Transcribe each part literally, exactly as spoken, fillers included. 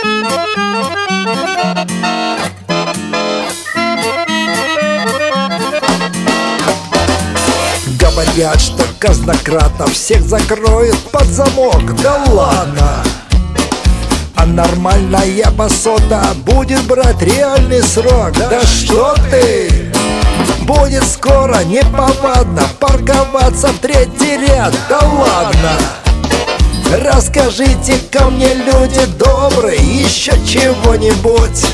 Говорят, что казнократов всех закроют под замок. Да ладно! А нормальная басота будет брать реальный срок. Да что ты! Будет скоро неповадно парковаться в третий ряд. Да ладно! Расскажите ко мне, люди добрые, еще чего-нибудь.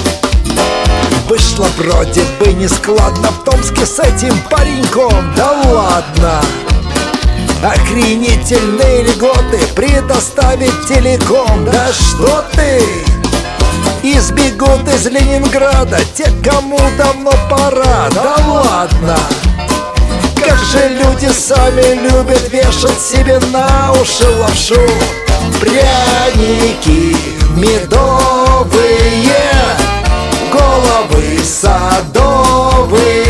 Вышло вроде бы нескладно в Томске с этим пареньком. Да ладно! Охренительные льготы предоставить телеком. Да что ты! Избегут из Ленинграда те, кому давно пора. Да ладно! Как же люди сами любят вешать себе на уши лапшу. Пряники медовые, головы садовые,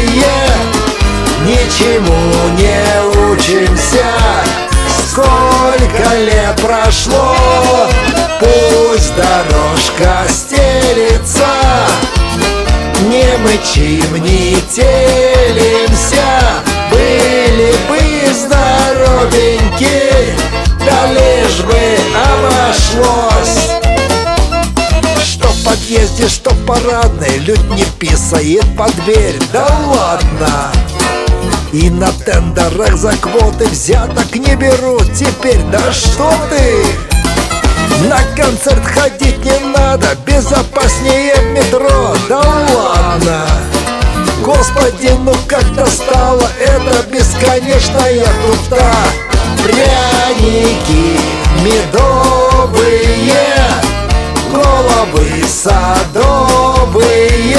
ничему не учимся. Сколько лет прошло, пусть дорожка стелится. Не мычим, не телимся, были бы здоровенькие, да лишь бы обошлось. Что в подъезде, что в парадной, людь не писает под дверь. Да ладно! И на тендерах за квоты взяток не берут теперь. Да что ты! На концерт ходить не надо, безопаснее в метро. Да ладно! Господи, ну как достало это бесконечная туфта. Пряники медовые, головы садовые,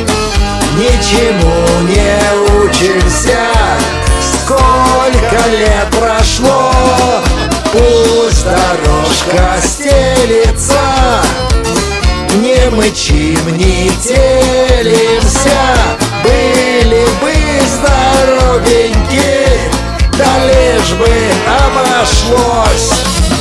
ничему не учимся. Сколько лет прошло, пусть дорожка стелится. Не мычим, не телимся, были бы здоровенькие, да лишь бы обошлось.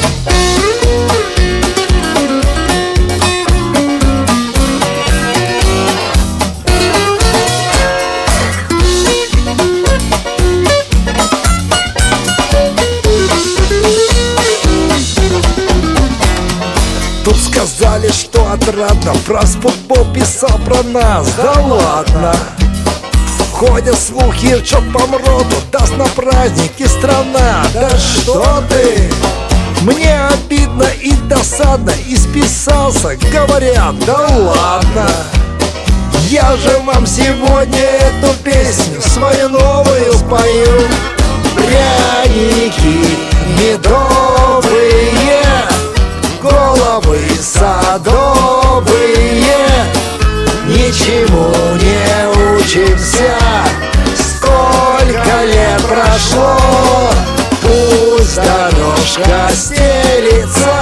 Тут сказали, что отрадно фраз футбол писал про нас. Да ладно! Ходят слухи, что помроту даст на праздники страна. Да что ты! Мне обидно и досадно, исписался, говорят. Да ладно! Я же вам сегодня эту песню свою новую спою. Пряники медовые, головы садовые, ничему не учимся. Сколько лет прошло, пусть дорожка стелится.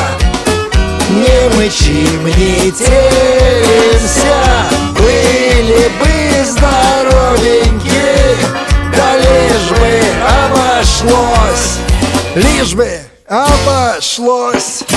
Не мычим, не телимся, были бы здоровенькие, да лишь бы обошлось. Лишь бы обошлось.